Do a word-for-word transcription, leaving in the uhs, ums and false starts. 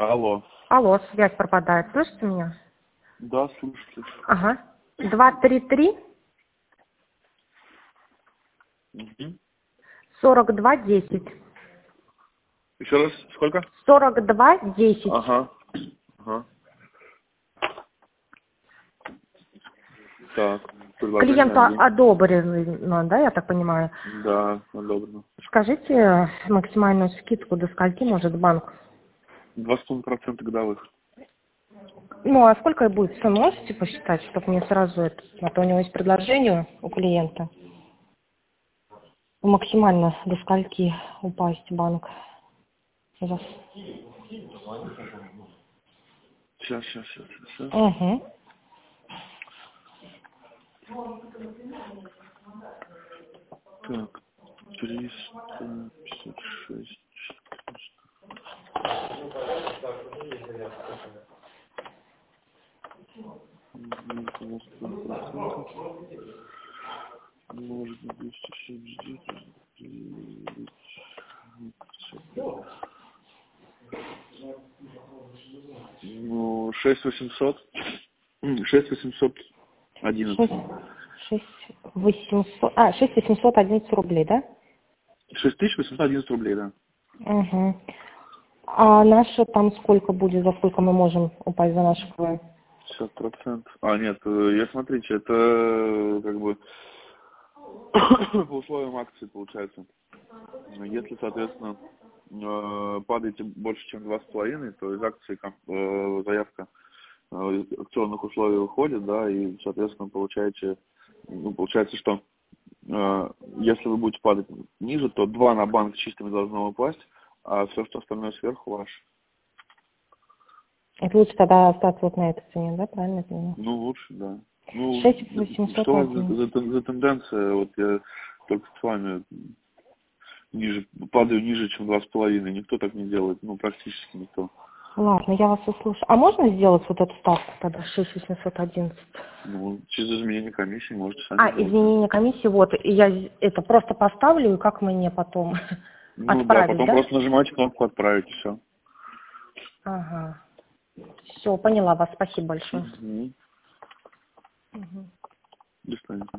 Алло. Алло, связь пропадает. Слышите меня? Да, слышу, слышу. Ага. Два три три Угу. сорок два десять. Еще раз, сколько? Сорок два десять. Ага. Ага. Так, предложение Клиенту один. одобрено, да, я так понимаю? Да, одобрено. Скажите максимальную скидку до скольки может банк? Два с половиной процента годовых. Ну, а сколько будет? Вы можете посчитать, чтобы мне сразу это... А то у него есть предложение у клиента. Максимально до скольки упасть банк? За- Сейчас, сейчас, сейчас, сейчас. Угу. Так, триста пятьдесят шесть. Два с половиной процента. Умножить на двести семьдесят девять. Ну, шесть восемьсот. Шесть восемьсот одиннадцать. шесть восемьсот, а, шесть восемьсот одиннадцать рублей, да? Шесть тысяч восемьсот одиннадцать рублей, да. Угу. А наше там сколько будет, за сколько мы можем упасть за наш клон? пятьдесят процентов. А, нет, э, я смотрите, это э, как бы по условиям акции получается. Если, соответственно, э, падаете больше, чем два с половиной, то из акции ком- э, заявка э, из акционных условий выходит, да, и, соответственно, получаете, ну, получается, что э, если вы будете падать ниже, то два на банк чистыми должно упасть, а все, что остальное сверху, ваше. Это лучше тогда остаться вот на этой цене, да, правильно я понимаю? Ну, лучше, да. Ну, шесть восемьсот что у вас за, один. за тен- за тенденция? Вот я только с вами ниже, падаю ниже, чем два с половиной. Никто так не делает, ну, практически никто. Ладно, я вас услышу. А можно сделать вот эту ставку тогда, шесть восемьсот одиннадцать? Ну, через изменение комиссии можете А, сами сделать. изменение комиссии, вот, и я это просто поставлю, и как мне потом Ну да, отправить, потом да? просто нажимаете кнопку «Отправить» и все. Ага. Все, поняла вас, спасибо большое. Угу. Мгм. До свидания.